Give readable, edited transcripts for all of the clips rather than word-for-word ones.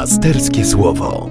Pasterskie Słowo.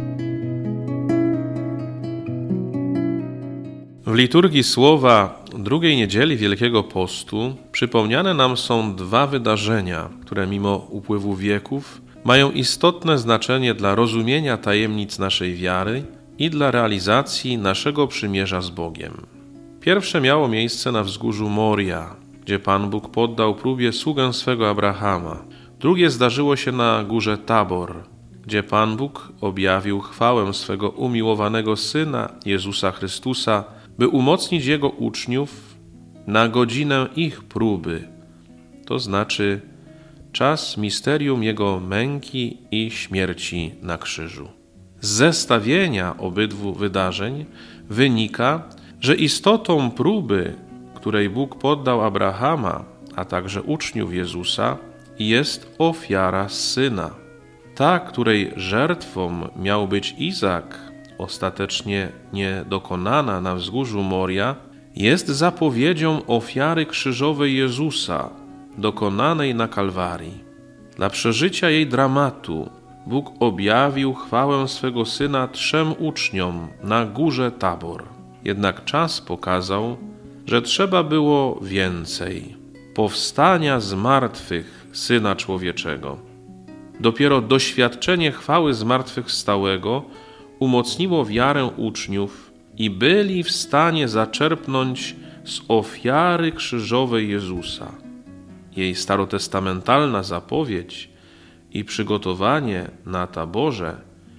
W liturgii Słowa drugiej niedzieli Wielkiego Postu przypomniane nam są dwa wydarzenia, które mimo upływu wieków mają istotne znaczenie dla rozumienia tajemnic naszej wiary i dla realizacji naszego przymierza z Bogiem. Pierwsze miało miejsce na wzgórzu Moria, gdzie Pan Bóg poddał próbie sługę swego Abrahama. Drugie zdarzyło się na górze Tabor, gdzie Pan Bóg objawił chwałę swego umiłowanego Syna Jezusa Chrystusa, by umocnić Jego uczniów na godzinę ich próby, to znaczy czas misterium Jego męki i śmierci na krzyżu. Z zestawienia obydwu wydarzeń wynika, że istotą próby, której Bóg poddał Abrahama, a także uczniów Jezusa, jest ofiara Syna. Ta, której żertwą miał być Izak, ostatecznie niedokonana na wzgórzu Moria, jest zapowiedzią ofiary krzyżowej Jezusa, dokonanej na Kalwarii. Dla przeżycia jej dramatu Bóg objawił chwałę swego Syna 3 uczniom na górze Tabor. Jednak czas pokazał, że trzeba było więcej. Powstania z martwych Syna Człowieczego. Dopiero doświadczenie chwały zmartwychwstałego umocniło wiarę uczniów i byli w stanie zaczerpnąć z ofiary krzyżowej Jezusa. Jej starotestamentalna zapowiedź i przygotowanie na Taborze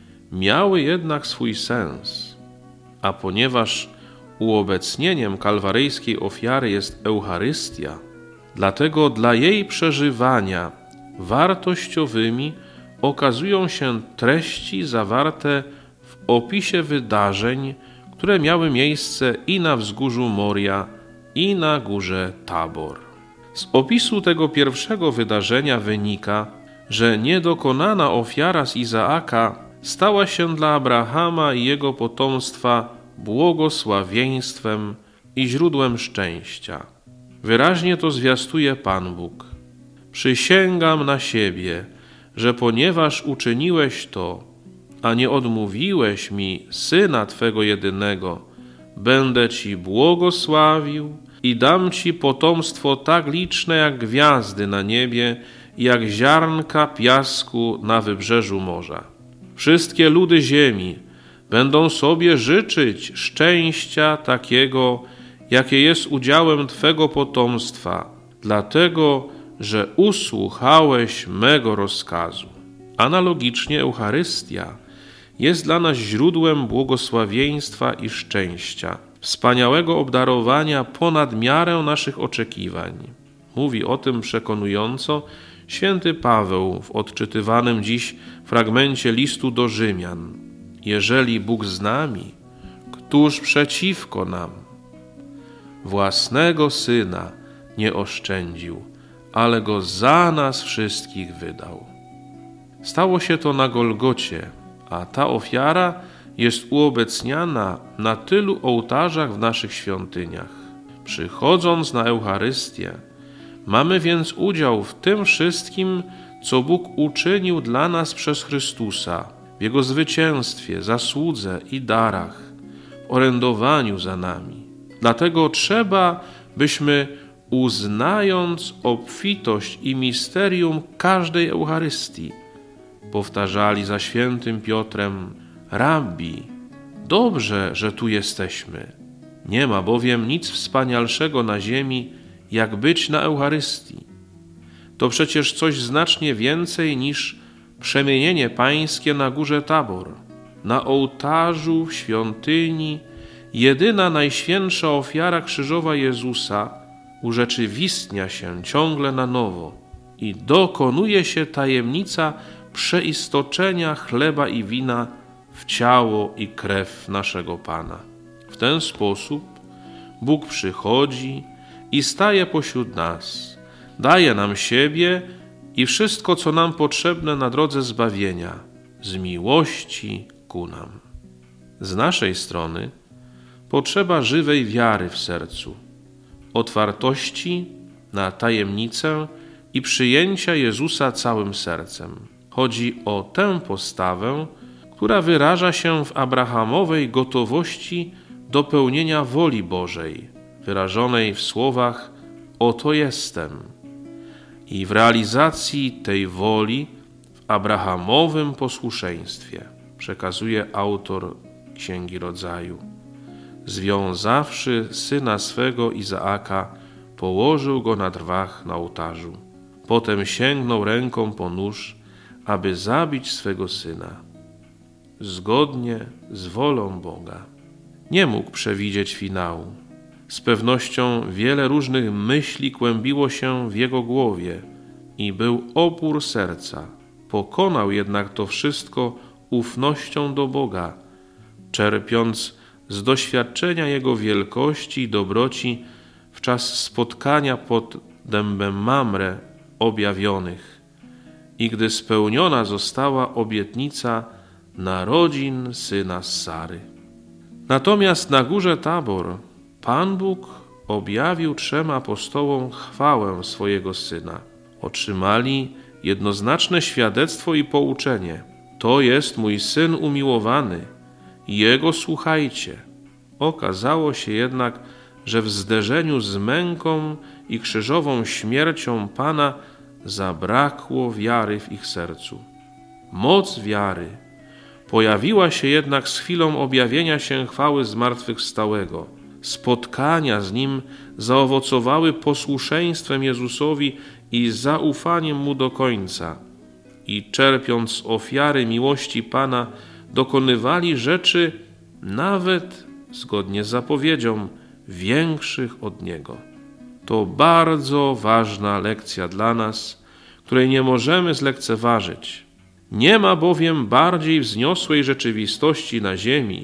miały jednak swój sens, a ponieważ uobecnieniem kalwaryjskiej ofiary jest Eucharystia, dlatego dla jej przeżywania wartościowymi okazują się treści zawarte w opisie wydarzeń, które miały miejsce i na wzgórzu Moria, i na górze Tabor. Z opisu tego pierwszego wydarzenia wynika, że niedokonana ofiara z Izaaka stała się dla Abrahama i jego potomstwa błogosławieństwem i źródłem szczęścia. Wyraźnie to zwiastuje Pan Bóg. Przysięgam na siebie, że ponieważ uczyniłeś to, a nie odmówiłeś mi Syna Twego jedynego, będę Ci błogosławił i dam Ci potomstwo tak liczne jak gwiazdy na niebie i jak ziarnka piasku na wybrzeżu morza. Wszystkie ludy ziemi będą sobie życzyć szczęścia takiego, jakie jest udziałem Twego potomstwa, dlatego, że usłuchałeś mego rozkazu. Analogicznie Eucharystia jest dla nas źródłem błogosławieństwa i szczęścia, wspaniałego obdarowania ponad miarę naszych oczekiwań. Mówi o tym przekonująco święty Paweł w odczytywanym dziś fragmencie listu do Rzymian. Jeżeli Bóg z nami, któż przeciwko nam? Własnego Syna nie oszczędził, ale Go za nas wszystkich wydał. Stało się to na Golgocie, a ta ofiara jest uobecniana na tylu ołtarzach w naszych świątyniach. Przychodząc na Eucharystię, mamy więc udział w tym wszystkim, co Bóg uczynił dla nas przez Chrystusa, w Jego zwycięstwie, zasłudze i darach, w orędowaniu za nami. Dlatego trzeba, byśmy uznając obfitość i misterium każdej Eucharystii, powtarzali za świętym Piotrem: Rabbi, dobrze, że tu jesteśmy. Nie ma bowiem nic wspanialszego na ziemi, jak być na Eucharystii. To przecież coś znacznie więcej niż przemienienie pańskie na górze Tabor. Na ołtarzu w świątyni jedyna najświętsza ofiara krzyżowa Jezusa urzeczywistnia się ciągle na nowo i dokonuje się tajemnica przeistoczenia chleba i wina w ciało i krew naszego Pana. W ten sposób Bóg przychodzi i staje pośród nas, daje nam siebie i wszystko, co nam potrzebne na drodze zbawienia, z miłości ku nam. Z naszej strony potrzeba żywej wiary w sercu, otwartości na tajemnicę i przyjęcia Jezusa całym sercem. Chodzi o tę postawę, która wyraża się w abrahamowej gotowości do pełnienia woli Bożej, wyrażonej w słowach „Oto jestem”, i w realizacji tej woli w abrahamowym posłuszeństwie, przekazuje autor Księgi Rodzaju. Związawszy syna swego Izaaka, położył go na drwach na ołtarzu. Potem sięgnął ręką po nóż, aby zabić swego syna. Zgodnie z wolą Boga. Nie mógł przewidzieć finału. Z pewnością wiele różnych myśli kłębiło się w jego głowie i był opór serca. Pokonał jednak to wszystko ufnością do Boga, czerpiąc z doświadczenia Jego wielkości i dobroci w czas spotkania pod dębem Mamre objawionych i gdy spełniona została obietnica narodzin syna z Sary. Natomiast na górze Tabor Pan Bóg objawił 3 apostołom chwałę swojego Syna. Otrzymali jednoznaczne świadectwo i pouczenie. To jest mój Syn umiłowany, Jego słuchajcie. Okazało się jednak, że w zderzeniu z męką i krzyżową śmiercią Pana zabrakło wiary w ich sercu. Moc wiary pojawiła się jednak z chwilą objawienia się chwały zmartwychwstałego. Spotkania z Nim zaowocowały posłuszeństwem Jezusowi i zaufaniem Mu do końca. I czerpiąc z ofiary miłości Pana, dokonywali rzeczy nawet, zgodnie z zapowiedzią, większych od Niego. To bardzo ważna lekcja dla nas, której nie możemy zlekceważyć. Nie ma bowiem bardziej wzniosłej rzeczywistości na ziemi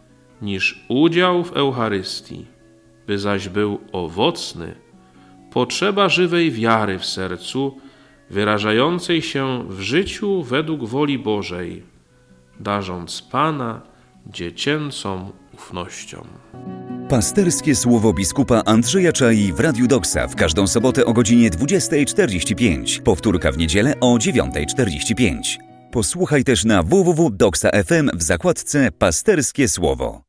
niż udział w Eucharystii. By zaś był owocny, potrzeba żywej wiary w sercu, wyrażającej się w życiu według woli Bożej, darząc Pana dziecięcą ufnością. Pasterskie słowo biskupa Andrzeja Czai w Radiu Doksa w każdą sobotę o godzinie 20:45. Powtórka w niedzielę o 9:45. Posłuchaj też na www.doksa.fm w zakładce Pasterskie Słowo.